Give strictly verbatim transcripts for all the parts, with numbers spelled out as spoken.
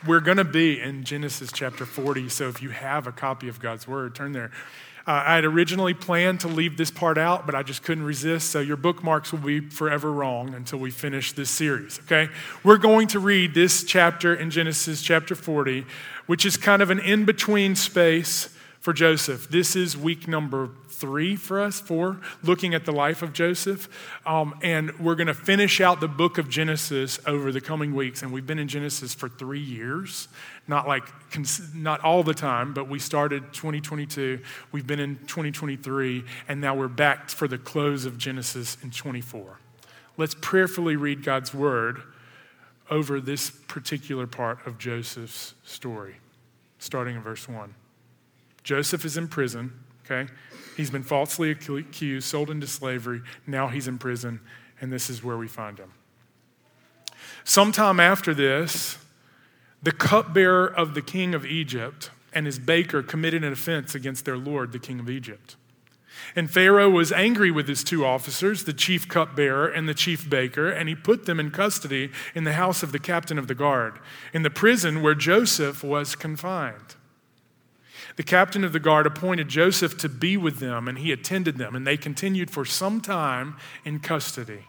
We're going to be in Genesis chapter forty, so if you have a copy of God's Word, turn there. Uh, I had originally planned to leave this part out, but I just couldn't resist, so your bookmarks will be forever wrong until we finish this series, okay? We're going to read this chapter in Genesis chapter forty, which is kind of an in-between space for Joseph. This is week number three for us, four, looking at the life of Joseph. Um, and we're going to finish out the book of Genesis over the coming weeks. And we've been in Genesis for three years, not like, not all the time, but we started twenty twenty-two. We've been in twenty twenty-three, and now we're back for the close of Genesis in twenty-four. Let's prayerfully read God's word over this particular part of Joseph's story, starting in verse one. Joseph is in prison, okay? He's been falsely accused, sold into slavery. Now he's in prison, and this is where we find him. Sometime after this, the cupbearer of the king of Egypt and his baker committed an offense against their lord, the king of Egypt. And Pharaoh was angry with his two officers, the chief cupbearer and the chief baker, and he put them in custody in the house of the captain of the guard, in the prison where Joseph was confined. The captain of the guard appointed Joseph to be with them, and he attended them, and they continued for some time in custody.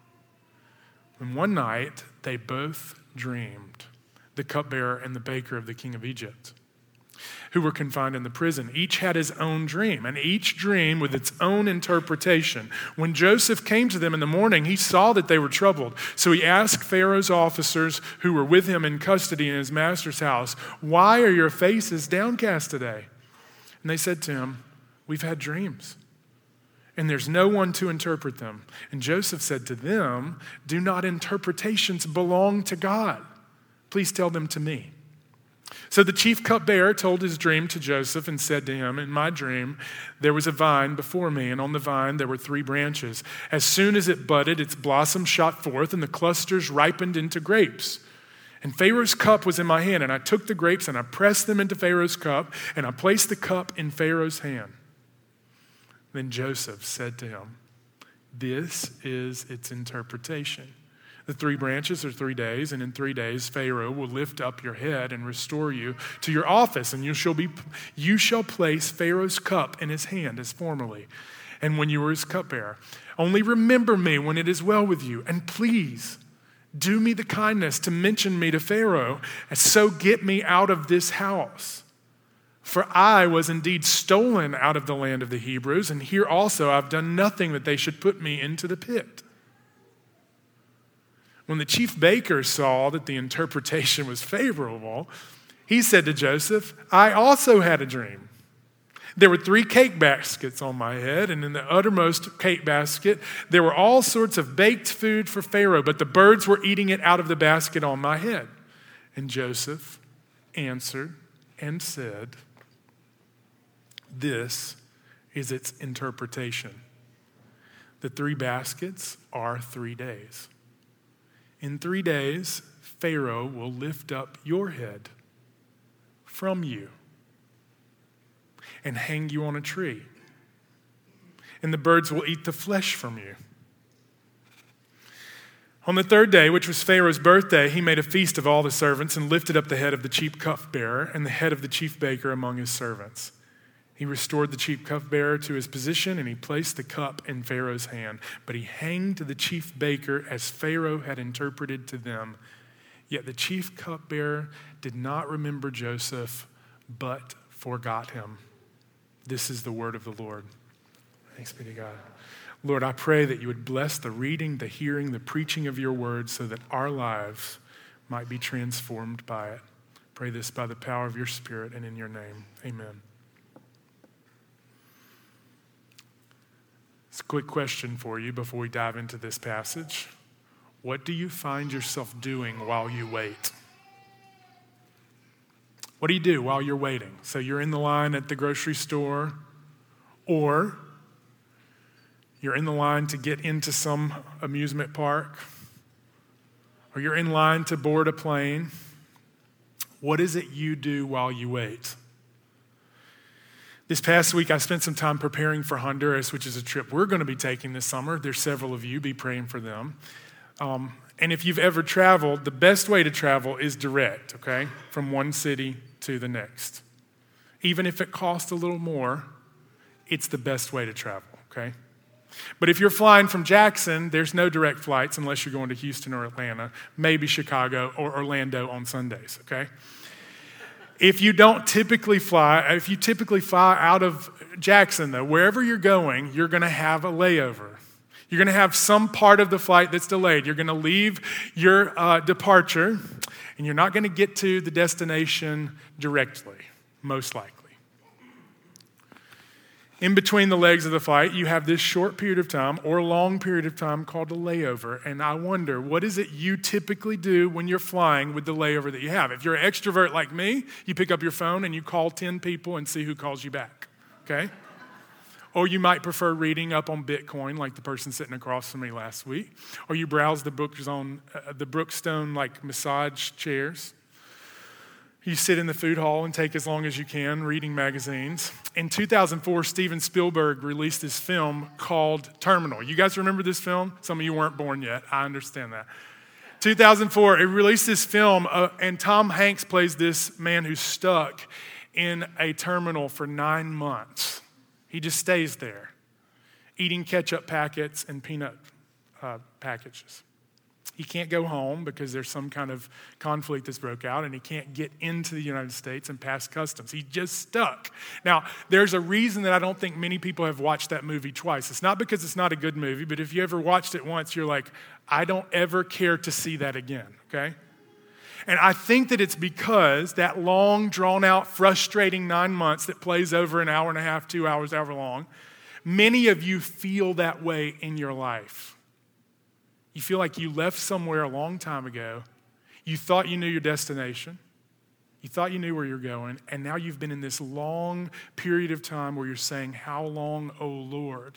And one night, they both dreamed, the cupbearer and the baker of the king of Egypt, who were confined in the prison. Each had his own dream, and each dream with its own interpretation. When Joseph came to them in the morning, he saw that they were troubled. So he asked Pharaoh's officers who were with him in custody in his master's house, "Why are your faces downcast today?" And they said to him, "We've had dreams, and there's no one to interpret them." And Joseph said to them, "Do not interpretations belong to God? Please tell them to me." So the chief cupbearer told his dream to Joseph and said to him, "In my dream, there was a vine before me, and on the vine there were three branches. As soon as it budded, its blossoms shot forth, and the clusters ripened into grapes. And Pharaoh's cup was in my hand, and I took the grapes, and I pressed them into Pharaoh's cup, and I placed the cup in Pharaoh's hand." Then Joseph said to him, "This is its interpretation. The three branches are three days, and in three days Pharaoh will lift up your head and restore you to your office, and you shall be you shall place Pharaoh's cup in his hand as formerly, and when you were his cupbearer. Only remember me when it is well with you, and please do me the kindness to mention me to Pharaoh, and so get me out of this house. For I was indeed stolen out of the land of the Hebrews, and here also I've done nothing that they should put me into the pit." When the chief baker saw that the interpretation was favorable, he said to Joseph, "I also had a dream. There were three cake baskets on my head, and in the uttermost cake basket, there were all sorts of baked food for Pharaoh, but the birds were eating it out of the basket on my head." And Joseph answered and said, "This is its interpretation. The three baskets are three days. In three days, Pharaoh will lift up your head from you and hang you on a tree, and the birds will eat the flesh from you. On the third day, which was Pharaoh's birthday, he made a feast of all the servants and lifted up the head of the chief cupbearer and the head of the chief baker among his servants. He restored the chief cupbearer to his position, and he placed the cup in Pharaoh's hand. But he hanged the chief baker as Pharaoh had interpreted to them. Yet the chief cupbearer did not remember Joseph, but forgot him." This is the word of the Lord. Thanks be to God. Lord, I pray that you would bless the reading, the hearing, the preaching of your word so that our lives might be transformed by it. Pray this by the power of your Spirit and in your name. Amen. It's a quick question for you before we dive into this passage. What do you find yourself doing while you wait? What do you do while you're waiting? So you're in the line at the grocery store, or you're in the line to get into some amusement park, or you're in line to board a plane. What is it you do while you wait? This past week, I spent some time preparing for Honduras, which is a trip we're going to be taking this summer. There's several of you. Be praying for them. Um, And if you've ever traveled, the best way to travel is direct, okay, from one city to the next. Even if it costs a little more, it's the best way to travel, okay? But if you're flying from Jackson, there's no direct flights unless you're going to Houston or Atlanta, maybe Chicago or Orlando on Sundays, okay? If you don't typically fly, if you typically fly out of Jackson, though, wherever you're going, you're going to have a layover. You're going to have some part of the flight that's delayed. You're going to leave your uh, departure, and you're not going to get to the destination directly, most likely. In between the legs of the flight, you have this short period of time or long period of time called a layover. And I wonder, what is it you typically do when you're flying with the layover that you have? If you're an extrovert like me, you pick up your phone and you call ten people and see who calls you back, okay? Or you might prefer reading up on Bitcoin like the person sitting across from me last week. Or you browse the books on uh, the Brookstone like massage chairs. You sit in the food hall and take as long as you can reading magazines. In two thousand four, Steven Spielberg released this film called Terminal. You guys remember this film? Some of you weren't born yet. I understand that. two thousand four, it released this film, uh, and Tom Hanks plays this man who's stuck in a terminal for nine months. He just stays there, eating ketchup packets and peanut uh, packages. He can't go home because there's some kind of conflict that's broke out, and he can't get into the United States and pass customs. He's just stuck. Now, there's a reason that I don't think many people have watched that movie twice. It's not because it's not a good movie, but if you ever watched it once, you're like, I don't ever care to see that again, okay? And I think that it's because that long, drawn-out, frustrating nine months that plays over an hour and a half, two hours, however long, many of you feel that way in your life. You feel like you left somewhere a long time ago. You thought you knew your destination. You thought you knew where you're going. And now you've been in this long period of time where you're saying, how long, O Lord?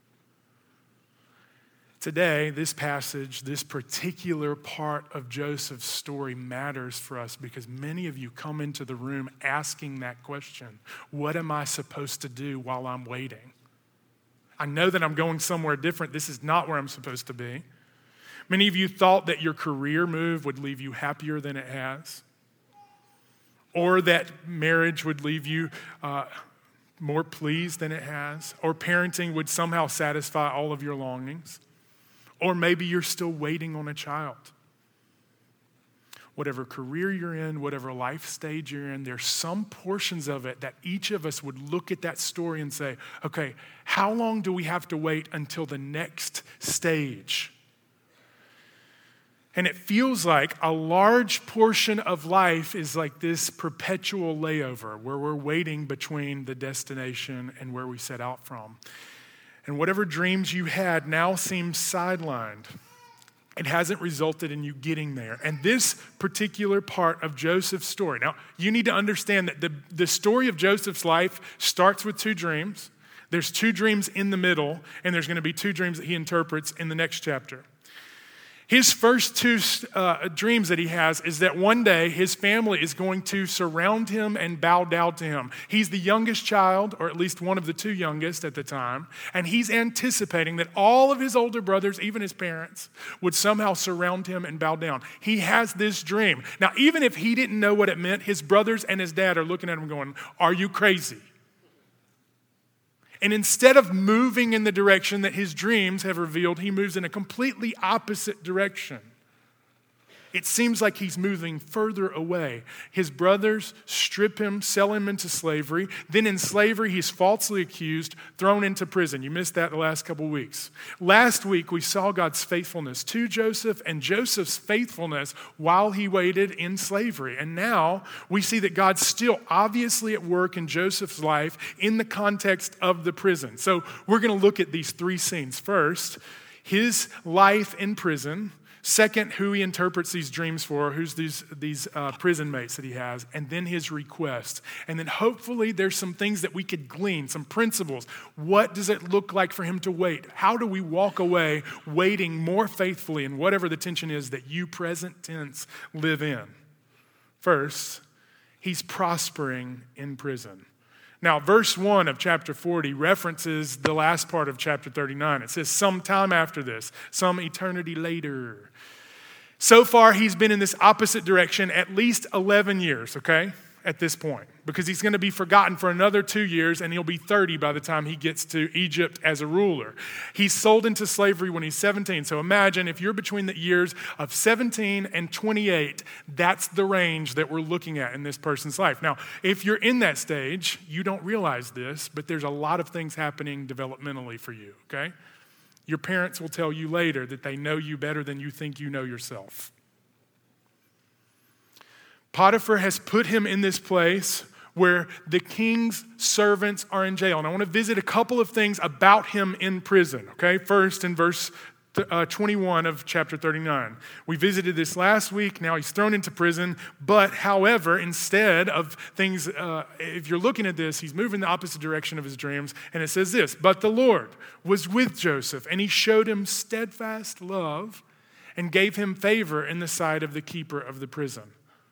Today, this passage, this particular part of Joseph's story matters for us because many of you come into the room asking that question. What am I supposed to do while I'm waiting? I know that I'm going somewhere different. This is not where I'm supposed to be. Many of you thought that your career move would leave you happier than it has, or that marriage would leave you uh, more pleased than it has, or parenting would somehow satisfy all of your longings, or maybe you're still waiting on a child. Whatever career you're in, whatever life stage you're in, there's some portions of it that each of us would look at that story and say, okay, how long do we have to wait until the next stage? And it feels like a large portion of life is like this perpetual layover where we're waiting between the destination and where we set out from. And whatever dreams you had now seem sidelined. It hasn't resulted in you getting there. And this particular part of Joseph's story, now you need to understand that the, the story of Joseph's life starts with two dreams. There's two dreams in the middle, and there's going to be two dreams that he interprets in the next chapter. His first two uh, dreams that he has is that one day his family is going to surround him and bow down to him. He's the youngest child, or at least one of the two youngest at the time, and he's anticipating that all of his older brothers, even his parents, would somehow surround him and bow down. He has this dream. Now, even if he didn't know what it meant, his brothers and his dad are looking at him going, "Are you crazy?" And instead of moving in the direction that his dreams have revealed, he moves in a completely opposite direction. It seems like he's moving further away. His brothers strip him, sell him into slavery. Then in slavery, he's falsely accused, thrown into prison. You missed that the last couple weeks. Last week, we saw God's faithfulness to Joseph and Joseph's faithfulness while he waited in slavery. And now we see that God's still obviously at work in Joseph's life in the context of the prison. So we're going to look at these three scenes. First, his life in prison. Second, who he interprets these dreams for, who's these, these uh, prison mates that he has, and then his request. And then hopefully there's some things that we could glean, some principles. What does it look like for him to wait? How do we walk away waiting more faithfully in whatever the tension is that you, present tense, live in? First, he's prospering in prison. Now, verse one of chapter forty references the last part of chapter thirty-nine. It says, sometime after this, some eternity later. So far, he's been in this opposite direction at least eleven years, okay, at this point, because he's going to be forgotten for another two years, and he'll be thirty by the time he gets to Egypt as a ruler. He's sold into slavery when he's seventeen. So imagine if you're between the years of seventeen and twenty-eight, that's the range that we're looking at in this person's life. Now, if you're in that stage, you don't realize this, but there's a lot of things happening developmentally for you, okay? Your parents will tell you later that they know you better than you think you know yourself. Potiphar has put him in this place where the king's servants are in jail. And I want to visit a couple of things about him in prison, okay? First, in verse uh, twenty-one of chapter thirty-nine. We visited this last week. Now he's thrown into prison. But, however, instead of things, uh, if you're looking at this, he's moving the opposite direction of his dreams. And it says this, but the Lord was with Joseph, and he showed him steadfast love and gave him favor in the sight of the keeper of the prison.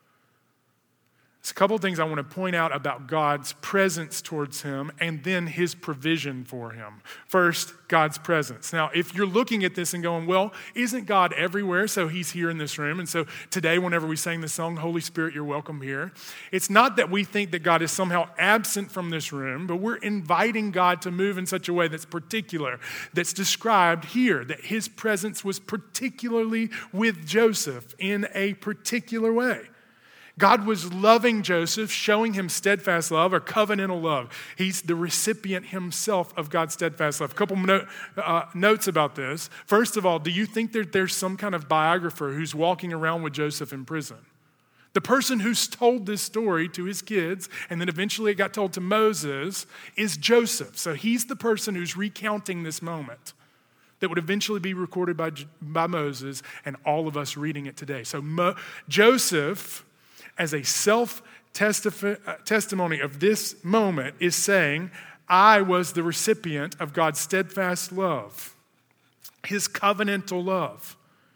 There's a couple of things I want to point out about God's presence towards him and then his provision for him. First, God's presence. Now, if you're looking at this and going, well, isn't God everywhere? So he's here in this room. And so today, whenever we sang the song, Holy Spirit, you're welcome here. It's not that we think that God is somehow absent from this room, but we're inviting God to move in such a way that's particular, that's described here, that his presence was particularly with Joseph in a particular way. God was loving Joseph, showing him steadfast love or covenantal love. He's the recipient himself of God's steadfast love. A couple no, uh, notes about this. First of all, do you think that there's some kind of biographer who's walking around with Joseph in prison? The person who's told this story to his kids, and then eventually it got told to Moses, is Joseph. So he's the person who's recounting this moment that would eventually be recorded by, by Moses and all of us reading it today. So Mo- Joseph, as a self-testimony of this moment, is saying, I was the recipient of God's steadfast love, his covenantal love.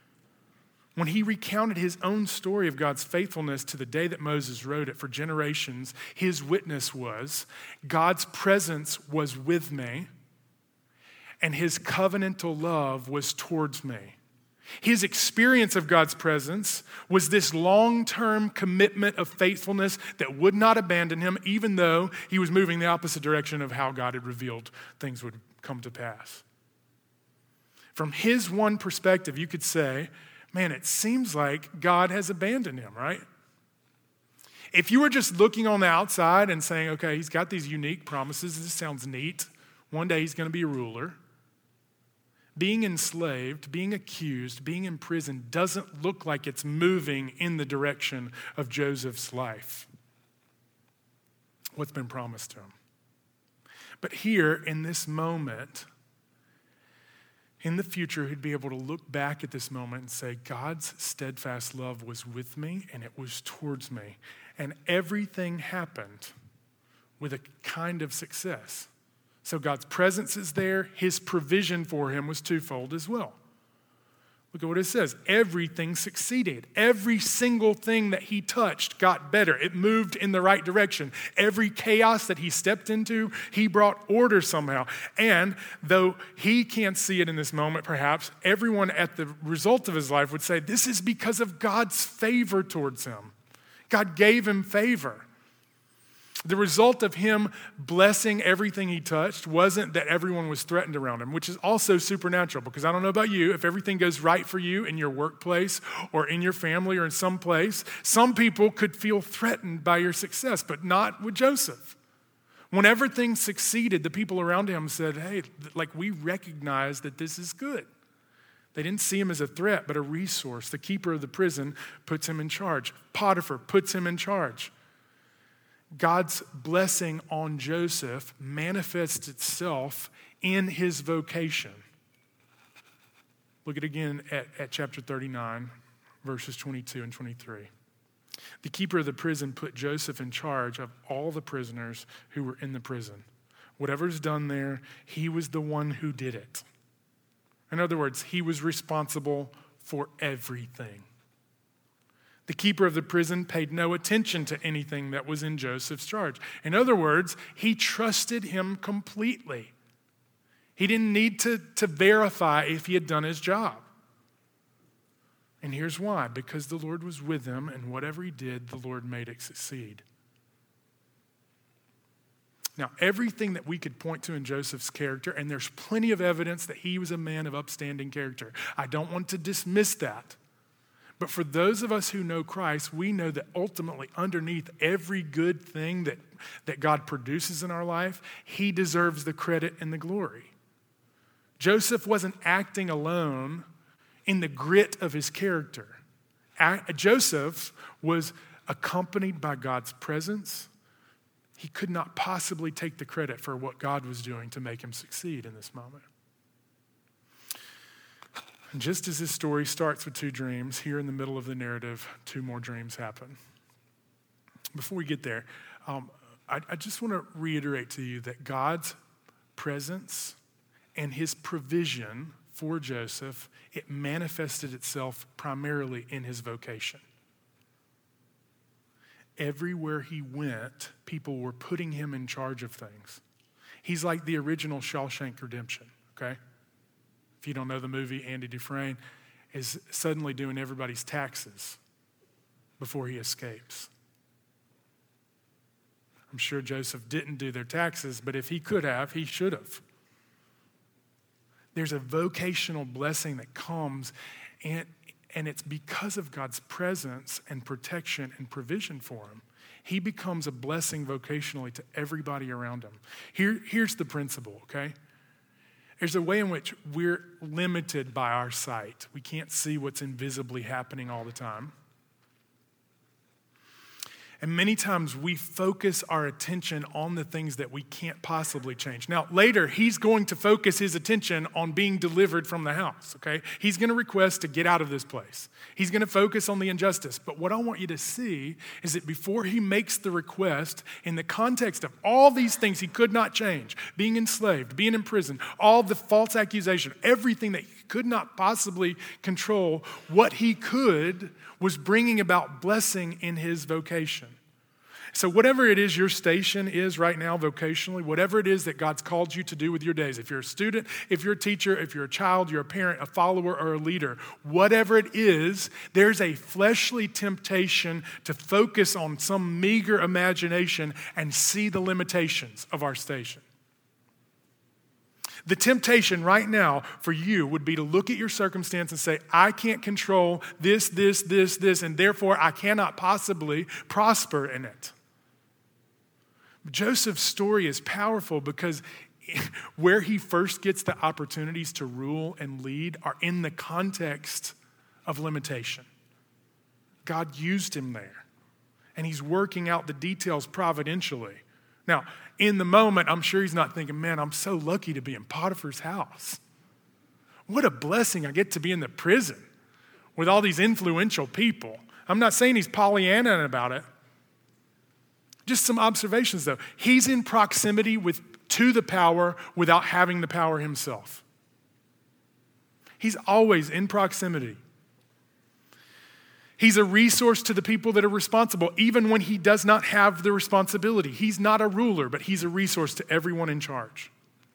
When he recounted his own story of God's faithfulness to the day that Moses wrote it for generations, his witness was, God's presence was with me, and his covenantal love was towards me. His experience of God's presence was this long-term commitment of faithfulness that would not abandon him, even though he was moving the opposite direction of how God had revealed things would come to pass. From his one perspective, you could say, man, it seems like God has abandoned him, right? If you were just looking on the outside and saying, okay, he's got these unique promises, this sounds neat, one day he's going to be a ruler. Being enslaved, being accused, being in prison doesn't look like it's moving in the direction of Joseph's life. What's been promised to him. But here, in this moment, in the future, he'd be able to look back at this moment and say, God's steadfast love was with me and it was towards me. And everything happened with a kind of success. So God's presence is there. His provision for him was twofold as well. Look at what it says. Everything succeeded. Every single thing that he touched got better. It moved in the right direction. Every chaos that he stepped into, he brought order somehow. And though he can't see it in this moment, perhaps, everyone at the result of his life would say, this is because of God's favor towards him. God gave him favor. The result of him blessing everything he touched wasn't that everyone was threatened around him, which is also supernatural, because I don't know about you, if everything goes right for you in your workplace or in your family or in some place, some people could feel threatened by your success, but not with Joseph. Whenever things succeeded, the people around him said, hey, like we recognize that this is good. They didn't see him as a threat, but a resource. The keeper of the prison puts him in charge. Potiphar puts him in charge. God's blessing on Joseph manifests itself in his vocation. Look at it again at, at chapter thirty-nine, verses twenty-two and twenty-three. The keeper of the prison put Joseph in charge of all the prisoners who were in the prison. Whatever's done there, he was the one who did it. In other words, he was responsible for everything. The keeper of the prison paid no attention to anything that was in Joseph's charge. In other words, he trusted him completely. He didn't need to, to verify if he had done his job. And here's why. Because the Lord was with him, and whatever he did, the Lord made it succeed. Now, everything that we could point to in Joseph's character, and there's plenty of evidence that he was a man of upstanding character. I don't want to dismiss that. But for those of us who know Christ, we know that ultimately underneath every good thing that, that God produces in our life, he deserves the credit and the glory. Joseph wasn't acting alone in the grit of his character. Joseph was accompanied by God's presence. He could not possibly take the credit for what God was doing to make him succeed in this moment. And just as this story starts with two dreams, here in the middle of the narrative, two more dreams happen. Before we get there, um, I, I just want to reiterate to you that God's presence and his provision for Joseph, it manifested itself primarily in his vocation. Everywhere he went, people were putting him in charge of things. He's like the original Shawshank Redemption, okay? If you don't know the movie, Andy Dufresne is suddenly doing everybody's taxes before he escapes. I'm sure Joseph didn't do their taxes, but if he could have, he should have. There's a vocational blessing that comes, and, and it's because of God's presence and protection and provision for him. He becomes a blessing vocationally to everybody around him. Here, here's the principle, okay? There's a way in which we're limited by our sight. We can't see what's invisibly happening all the time. And many times we focus our attention on the things that we can't possibly change. Now, later, he's going to focus his attention on being delivered from the house, okay? He's going to request to get out of this place. He's going to focus on the injustice. But what I want you to see is that before he makes the request, in the context of all these things he could not change, being enslaved, being in prison, all the false accusation, everything that he could not possibly control, what he could was bringing about blessing in his vocation. So whatever it is your station is right now vocationally, whatever it is that God's called you to do with your days, if you're a student, if you're a teacher, if you're a child, you're a parent, a follower, or a leader, whatever it is, there's a fleshly temptation to focus on some meager imagination and see the limitations of our station. The temptation right now for you would be to look at your circumstance and say, I can't control this, this, this, this, and therefore I cannot possibly prosper in it. Joseph's story is powerful because where he first gets the opportunities to rule and lead are in the context of limitation. God used him there, and he's working out the details providentially. Now, in the moment, I'm sure he's not thinking, man, I'm so lucky to be in Potiphar's house. What a blessing I get to be in the prison with all these influential people. I'm not saying he's Pollyanna about it. Just some observations, though. He's in proximity with to the power without having the power himself. He's always in proximity. He's a resource to the people that are responsible, even when he does not have the responsibility. He's not a ruler, but he's a resource to everyone in charge.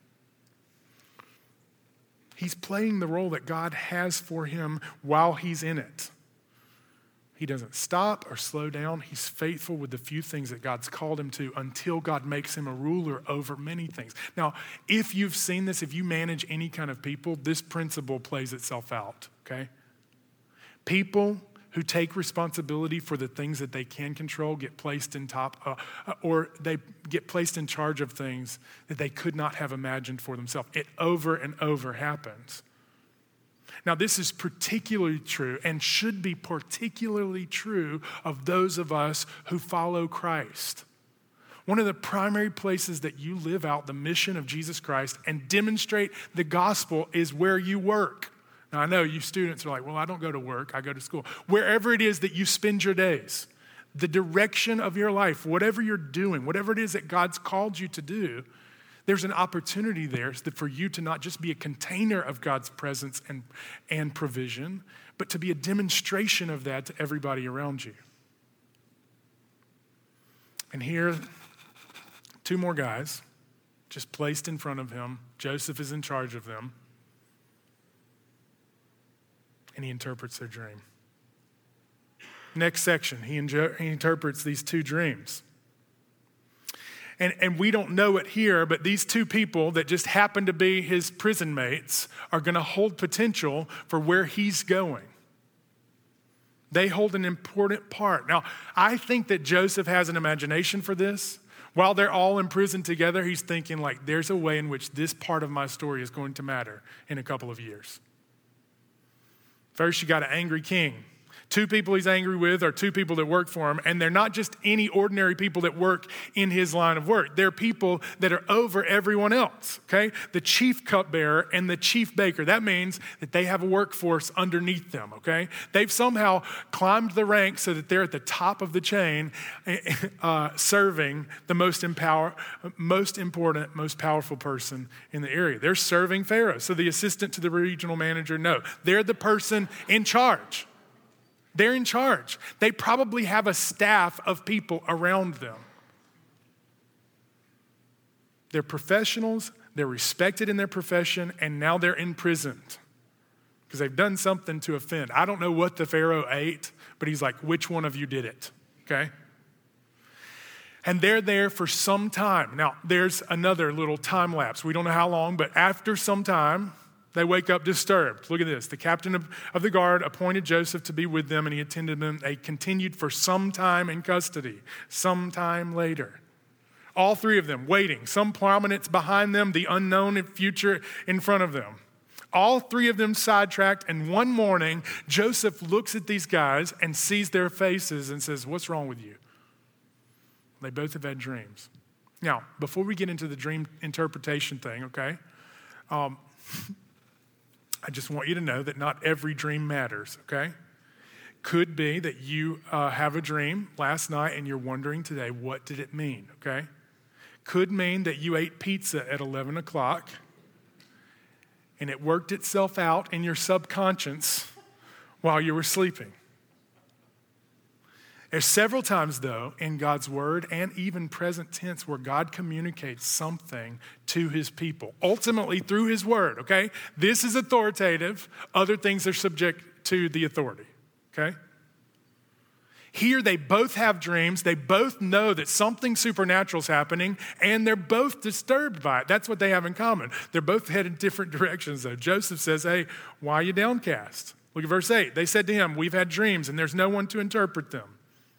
He's playing the role that God has for him while he's in it. He doesn't stop or slow down. He's faithful with the few things that God's called him to until God makes him a ruler over many things. Now, if you've seen this, if you manage any kind of people, this principle plays itself out, okay? People who take responsibility for the things that they can control get placed in top, uh, or they get placed in charge of things that they could not have imagined for themselves. It over and over happens. Now, this is particularly true and should be particularly true of those of us who follow Christ. One of the primary places that you live out the mission of Jesus Christ and demonstrate the gospel is where you work. Now, I know you students are like, well, I don't go to work, I go to school. Wherever it is that you spend your days, the direction of your life, whatever you're doing, whatever it is that God's called you to do, there's an opportunity there for you to not just be a container of God's presence and, and provision, but to be a demonstration of that to everybody around you. And here, two more guys just placed in front of him. Joseph is in charge of them. And he interprets their dream. Next section, he, injo- he interprets these two dreams. And, and we don't know it here, but these two people that just happen to be his prison mates are going to hold potential for where he's going. They hold an important part. Now, I think that Joseph has an imagination for this. While they're all in prison together, he's thinking like, there's a way in which this part of my story is going to matter in a couple of years. First, you got an angry king. Two people he's angry with are two people that work for him, and they're not just any ordinary people that work in his line of work. They're people that are over everyone else, okay? The chief cupbearer and the chief baker. That means that they have a workforce underneath them, okay? They've somehow climbed the ranks so that they're at the top of the chain, uh, serving the most empower, most important, most powerful person in the area. They're serving Pharaoh. So the assistant to the regional manager, no. They're the person in charge. They're in charge. They probably have a staff of people around them. They're professionals, they're respected in their profession, and now they're imprisoned because they've done something to offend. I don't know what the Pharaoh ate, but he's like, which one of you did it? Okay? And they're there for some time. Now, there's another little time lapse. We don't know how long, but after some time, they wake up disturbed. Look at this. The captain of, of the guard appointed Joseph to be with them, and he attended them. They continued for some time in custody, some time later. All three of them waiting, some prominence behind them, the unknown future in front of them. All three of them sidetracked, and one morning, Joseph looks at these guys and sees their faces and says, what's wrong with you? They both have had dreams. Now, before we get into the dream interpretation thing, okay, um, I just want you to know that not every dream matters, okay? Could be that you uh, have a dream last night and you're wondering today, what did it mean, okay? Could mean that you ate pizza at eleven o'clock and it worked itself out in your subconscious while you were sleeping. There's several times, though, in God's word and even present tense where God communicates something to his people, ultimately through his word, okay? This is authoritative. Other things are subject to the authority, okay? Here, they both have dreams. They both know that something supernatural is happening, and they're both disturbed by it. That's what they have in common. They're both headed in different directions, though. Joseph says, hey, why are you downcast? Look at verse eight. They said to him, we've had dreams, and there's no one to interpret them.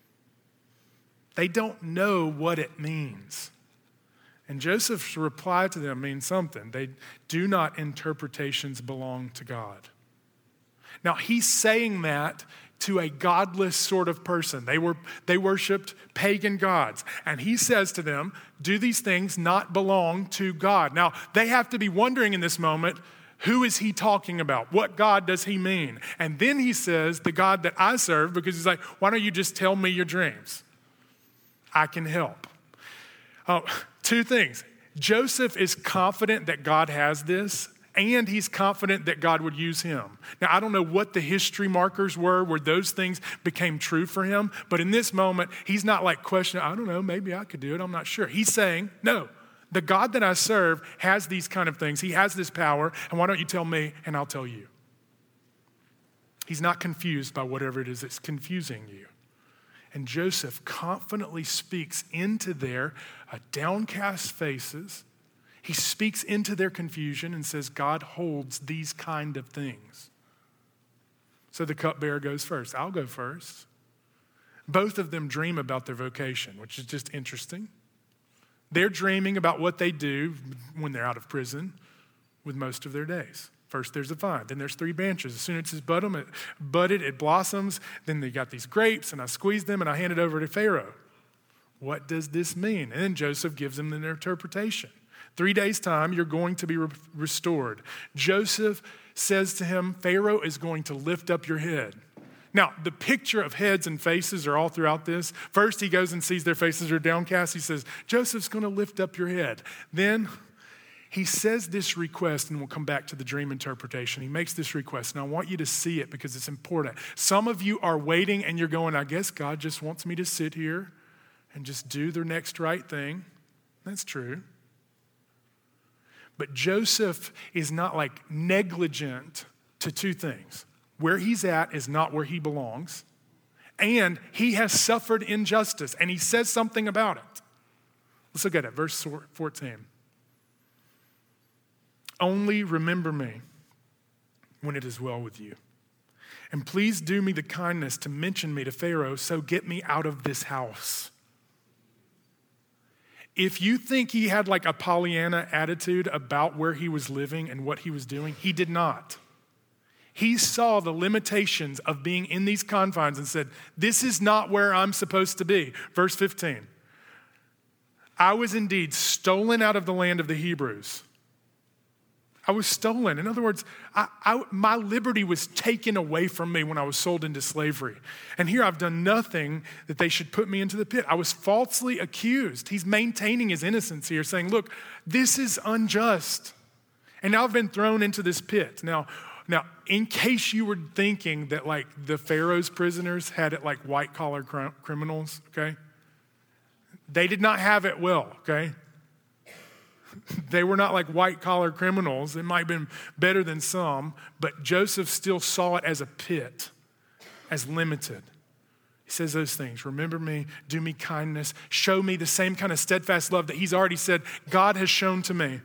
They don't know what it means. And Joseph's reply to them means something. They do not interpretations belong to God. Now, he's saying that to a godless sort of person. They were they worshiped pagan gods. And he says to them, do these things not belong to God? Now, they have to be wondering in this moment, who is he talking about? What God does he mean? And then he says, the God that I serve, because he's like, why don't you just tell me your dreams? I can help. Uh, two things. Joseph is confident that God has this, and he's confident that God would use him. Now, I don't know what the history markers were where those things became true for him, but in this moment, he's not like questioning, I don't know, maybe I could do it, I'm not sure. He's saying, no, the God that I serve has these kind of things. He has this power, and why don't you tell me, and I'll tell you. He's not confused by whatever it is that's confusing you. And Joseph confidently speaks into their uh, downcast faces. He speaks into their confusion and says, God holds these kind of things. So the cupbearer goes first. I'll go first. Both of them dream about their vocation, which is just interesting. They're dreaming about what they do when they're out of prison with most of their days. First, there's a vine. Then there's three branches. As soon as it's budded, it budded, it blossoms. Then they got these grapes, and I squeeze them, and I hand it over to Pharaoh. What does this mean? And then Joseph gives them an interpretation. Three days' time, you're going to be re- restored. Joseph says to him, Pharaoh is going to lift up your head. Now, the picture of heads and faces are all throughout this. First, he goes and sees their faces are downcast. He says, Joseph's going to lift up your head. Then he says this request, and we'll come back to the dream interpretation. He makes this request, and I want you to see it because it's important. Some of you are waiting, and you're going, I guess God just wants me to sit here and just do the next right thing. That's true. But Joseph is not like negligent to two things. Where he's at is not where he belongs, and he has suffered injustice, and he says something about it. Let's look at it, verse fourteen. Only remember me when it is well with you. And please do me the kindness to mention me to Pharaoh, so get me out of this house. If you think he had like a Pollyanna attitude about where he was living and what he was doing, he did not. He saw the limitations of being in these confines and said, this is not where I'm supposed to be. Verse fifteen. I was indeed stolen out of the land of the Hebrews. I was stolen. In other words, I, I, my liberty was taken away from me when I was sold into slavery. And here I've done nothing that they should put me into the pit. I was falsely accused. He's maintaining his innocence here, saying, look, this is unjust. And now I've been thrown into this pit. Now, now, in case you were thinking that like the Pharaoh's prisoners had it like white collar cr- criminals, okay? They did not have it well, okay? They were not like white-collar criminals. It might have been better than some, but Joseph still saw it as a pit, as limited. He says those things. Remember me, do me kindness, show me the same kind of steadfast love that he's already said God has shown to me.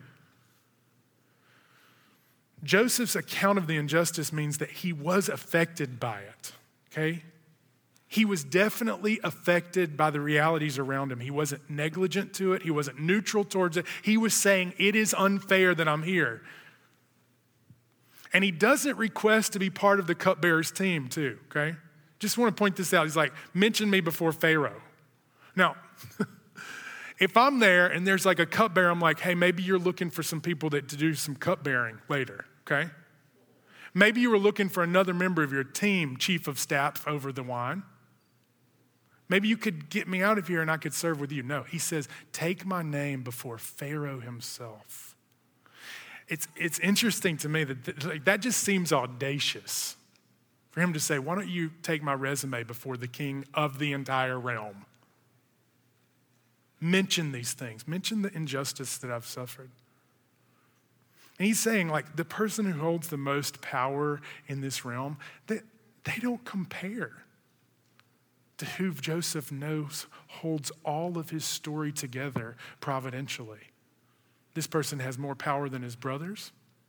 Joseph's account of the injustice means that he was affected by it, okay? He was definitely affected by the realities around him. He wasn't negligent to it. He wasn't neutral towards it. He was saying, it is unfair that I'm here. And he doesn't request to be part of the cupbearers team too, okay? Just want to point this out. He's like, mention me before Pharaoh. Now, if I'm there and there's like a cupbearer, I'm like, hey, maybe you're looking for some people that to do some cupbearing later, okay? Maybe you were looking for another member of your team, chief of staff, over the wine. Maybe you could get me out of here and I could serve with you. No, he says, take my name before Pharaoh himself. It's, it's interesting to me that th- like, that just seems audacious for him to say, why don't you take my resume before the king of the entire realm? Mention these things. Mention the injustice that I've suffered. And he's saying, like, the person who holds the most power in this realm, they, they don't compare to who Joseph knows holds all of his story together providentially. This person has more power than his brothers,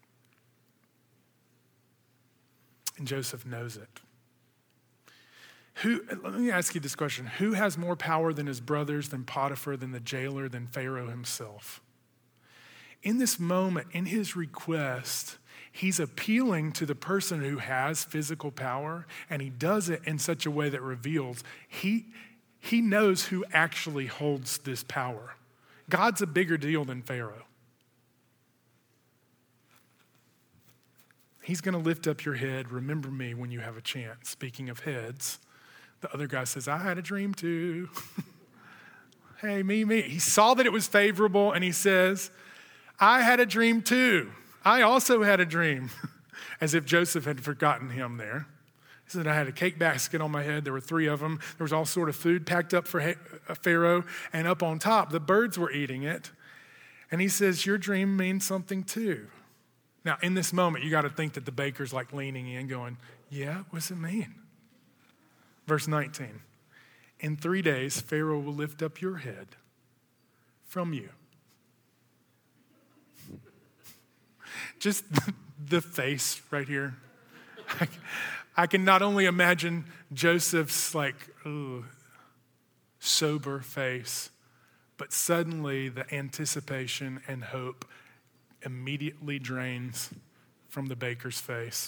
and Joseph knows it. Who? Let me ask you this question. Who has more power than his brothers, than Potiphar, than the jailer, than Pharaoh himself? In this moment, in his request, he's appealing to the person who has physical power, and he does it in such a way that reveals he, he knows who actually holds this power. God's a bigger deal than Pharaoh. He's going to lift up your head. Remember me when you have a chance. Speaking of heads, the other guy says, I had a dream too. Hey, me, me. He saw that it was favorable, and he says, I had a dream too. I also had a dream, as if Joseph had forgotten him there. He said, I had a cake basket on my head. There were three of them. There was all sort of food packed up for Pharaoh, and up on top, the birds were eating it. And he says, your dream means something too. Now, in this moment, you got to think that the baker's like leaning in going, yeah, what does it mean? Verse nineteen, in three days, Pharaoh will lift up your head from you. Just the face right here. I, I can not only imagine Joseph's like ugh, sober face, but suddenly the anticipation and hope immediately drains from the baker's face.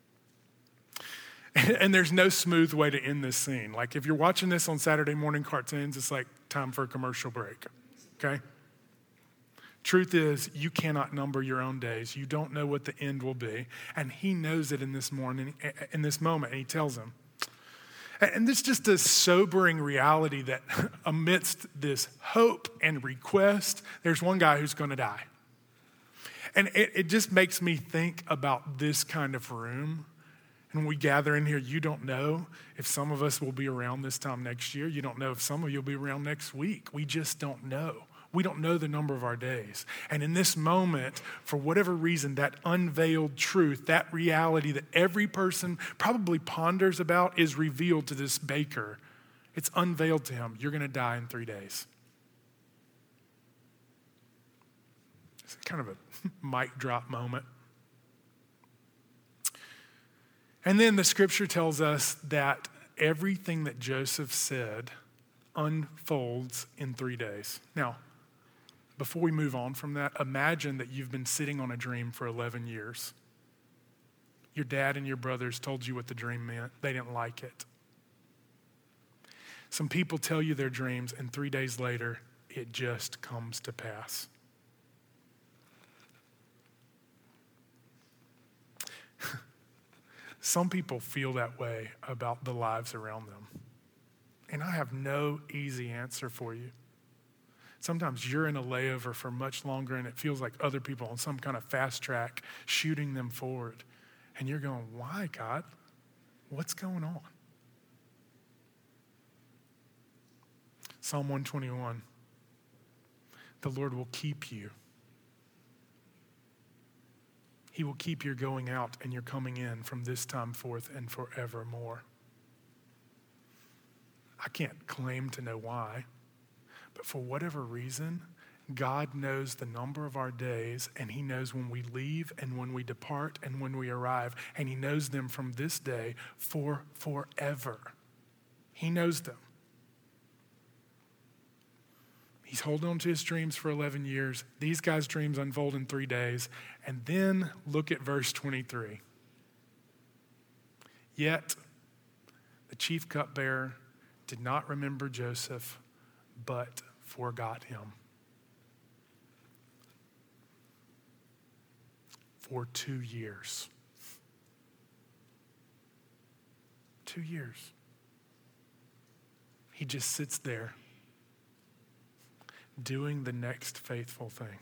And, and there's no smooth way to end this scene. Like if you're watching this on Saturday morning cartoons, it's like time for a commercial break, okay? Truth is, you cannot number your own days. You don't know what the end will be. And he knows it in this morning, in this moment, and he tells him. And this is just a sobering reality that amidst this hope and request, there's one guy who's going to die. And it, it just makes me think about this kind of room. And when we gather in here, you don't know if some of us will be around this time next year. You don't know if some of you will be around next week. We just don't know. We don't know the number of our days. And in this moment, for whatever reason, that unveiled truth, that reality that every person probably ponders about is revealed to this baker. It's unveiled to him. You're going to die in three days. It's kind of a mic drop moment. And then the scripture tells us that everything that Joseph said unfolds in three days. Now, before we move on from that, imagine that you've been sitting on a dream for eleven years. Your dad and your brothers told you what the dream meant. They didn't like it. Some people tell you their dreams, and three days later, it just comes to pass. Some people feel that way about the lives around them. And I have no easy answer for you. Sometimes you're in a layover for much longer and it feels like other people on some kind of fast track shooting them forward. And you're going, why, God? What's going on? Psalm one twenty-one, the Lord will keep you. He will keep your going out and your coming in from this time forth and forevermore. I can't claim to know why, but for whatever reason, God knows the number of our days, and he knows when we leave and when we depart and when we arrive, and he knows them from this day for forever. He knows them. He's holding on to his dreams for eleven years. These guys' dreams unfold in three days. And then look at verse twenty-three. Yet the chief cupbearer did not remember Joseph, but forgot him. For two years. Two years. He just sits there doing the next faithful thing.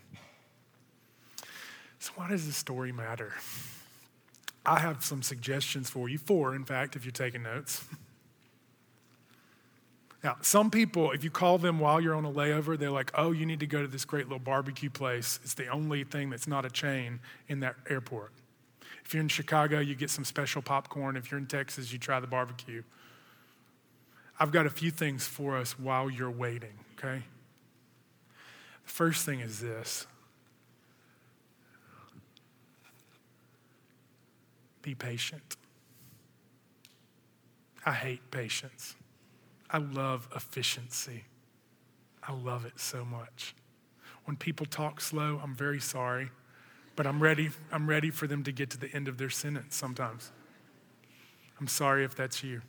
So why does this story matter? I have some suggestions for you, four in fact, if you're taking notes. Now, some people, if you call them while you're on a layover, they're like, oh, you need to go to this great little barbecue place. It's the only thing that's not a chain in that airport. If you're in Chicago, you get some special popcorn. If you're in Texas, you try the barbecue. I've got a few things for us while you're waiting, okay? The first thing is this. Be patient. I hate patience. I love efficiency. I love it so much. When people talk slow, I'm very sorry, but I'm ready, I'm ready for them to get to the end of their sentence sometimes. I'm sorry if that's you.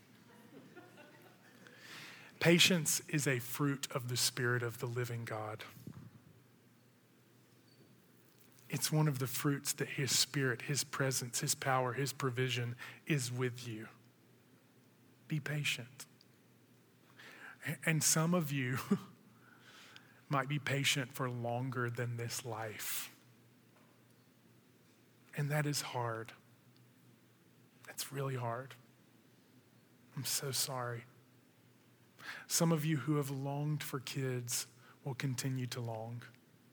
Patience is a fruit of the Spirit of the living God. It's one of the fruits that his Spirit, his presence, his power, his provision is with you. Be patient. And some of you might be patient for longer than this life. And that is hard. That's really hard. I'm so sorry. Some of you who have longed for kids will continue to long.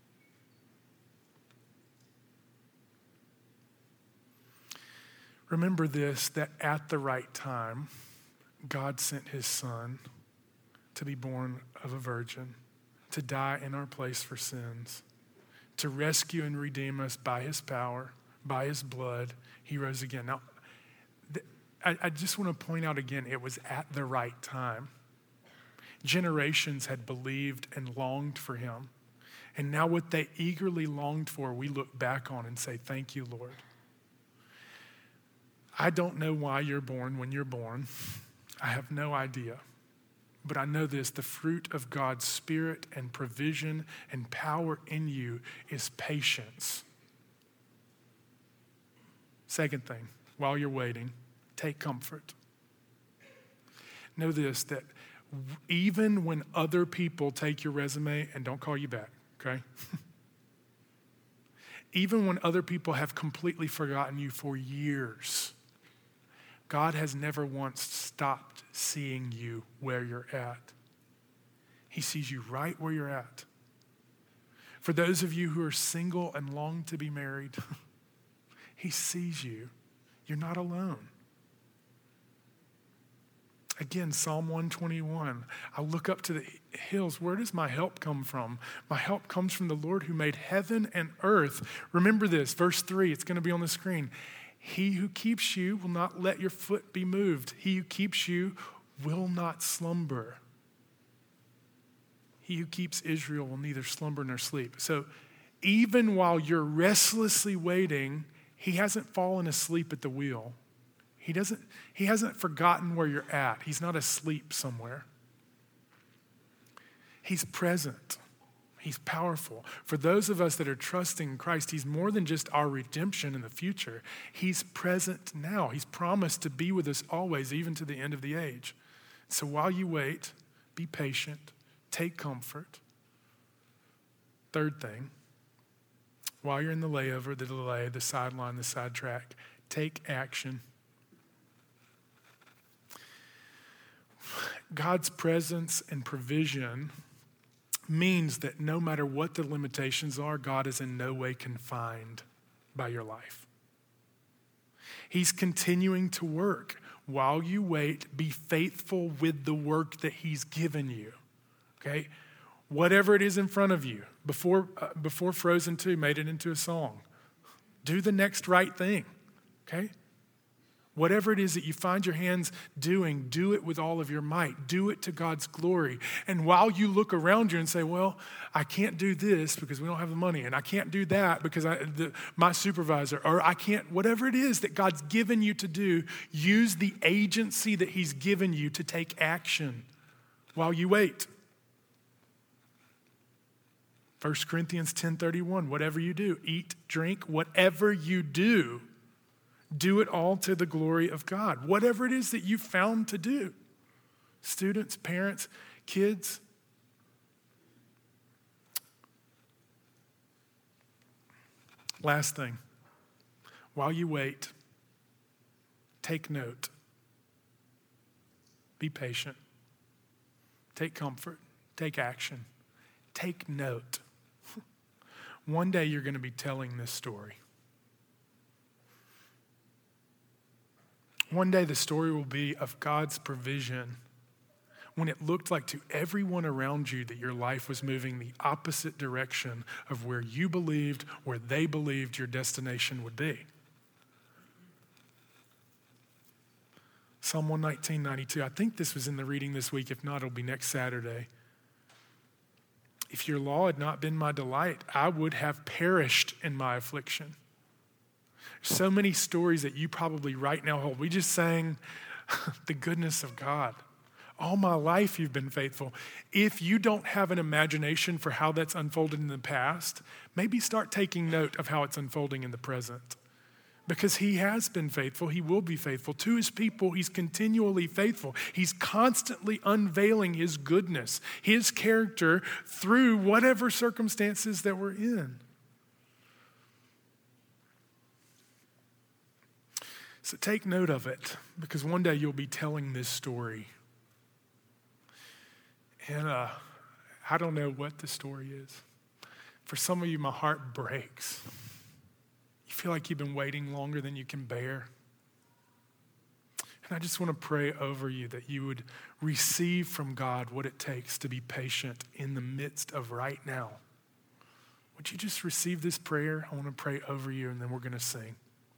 Remember this, that at the right time, God sent his Son to be born of a virgin, to die in our place for sins, to rescue and redeem us by his power, by his blood. He rose again. Now, th- I, I just want to point out again, it was at the right time. Generations had believed and longed for him. And now what they eagerly longed for, we look back on and say, thank you, Lord. I don't know why you're born when you're born. I have no idea. But I know this, the fruit of God's Spirit and provision and power in you is patience. Second thing, while you're waiting, take comfort. Know this, that even when other people take your resume and don't call you back, okay? Even when other people have completely forgotten you for years, God has never once stopped seeing you where you're at. He sees you right where you're at. For those of you who are single and long to be married, he sees you. You're not alone. Again, Psalm one twenty-one, I look up to the hills. Where does my help come from? My help comes from the Lord who made heaven and earth. Remember this, verse three, it's going to be on the screen. He who keeps you will not let your foot be moved. He who keeps you will not slumber. He who keeps Israel will neither slumber nor sleep. So even while you're restlessly waiting, he hasn't fallen asleep at the wheel. He doesn't, he hasn't forgotten where you're at. He's not asleep somewhere. He's present. He's powerful. For those of us that are trusting Christ, he's more than just our redemption in the future. He's present now. He's promised to be with us always, even to the end of the age. So while you wait, be patient, take comfort. Third thing, while you're in the layover, the delay, the sideline, the sidetrack, take action. God's presence and provision means that no matter what the limitations are, God is in no way confined by your life. He's continuing to work. While you wait, be faithful with the work that he's given you, okay? Whatever it is in front of you, before, uh, before Frozen two made it into a song, do the next right thing, okay? Whatever it is that you find your hands doing, do it with all of your might. Do it to God's glory. And while you look around you and say, well, I can't do this because we don't have the money, and I can't do that because I, the, my supervisor, or I can't, whatever it is that God's given you to do, use the agency that he's given you to take action while you wait. First Corinthians ten thirty-one, whatever you do, eat, drink, whatever you do, do it all to the glory of God. Whatever it is that you found to do. Students, parents, kids. Last thing. While you wait, take note. Be patient. Take comfort. Take action. Take note. One day you're going to be telling this story. One day the story will be of God's provision when it looked like to everyone around you that your life was moving the opposite direction of where you believed, where they believed your destination would be. Psalm one nineteen, ninety-two, I think this was in the reading this week. If not, it'll be next Saturday. If your law had not been my delight, I would have perished in my affliction. So many stories that you probably right now hold. We just sang the goodness of God. All my life you've been faithful. If you don't have an imagination for how that's unfolded in the past, maybe start taking note of how it's unfolding in the present. Because he has been faithful, he will be faithful. To his people, he's continually faithful. He's constantly unveiling his goodness, his character through whatever circumstances that we're in. So take note of it, because one day you'll be telling this story. And uh, I don't know what the story is. For some of you, my heart breaks. You feel like you've been waiting longer than you can bear. And I just want to pray over you that you would receive from God what it takes to be patient in the midst of right now. Would you just receive this prayer? I want to pray over you, and then we're going to sing.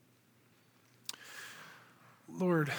Lord,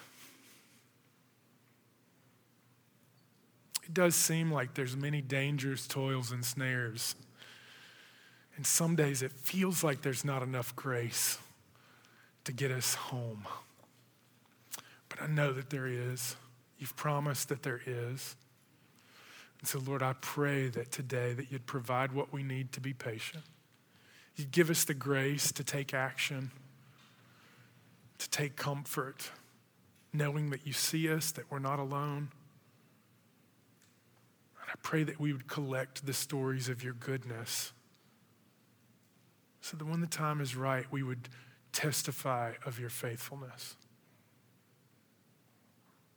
it does seem like there's many dangers, toils, and snares. And some days it feels like there's not enough grace to get us home. But I know that there is. You've promised that there is. And so, Lord, I pray that today that you'd provide what we need to be patient. You'd give us the grace to take action, to take comfort, knowing that you see us, that we're not alone. And I pray that we would collect the stories of your goodness so that when the time is right, we would testify of your faithfulness.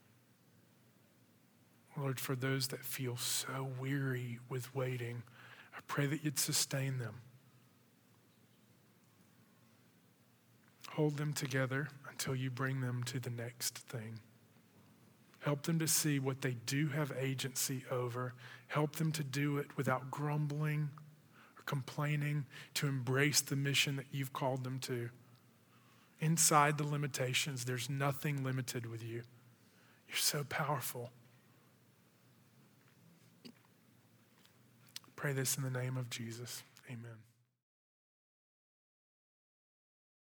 Lord, for those that feel so weary with waiting, I I pray that you'd sustain them. Hold them together until you bring them to the next thing. Help them to see what they do have agency over. Help them to do it without grumbling or complaining, to embrace the mission that you've called them to. Inside the limitations, there's nothing limited with you. You're so powerful. Pray this in the name of Jesus. Amen.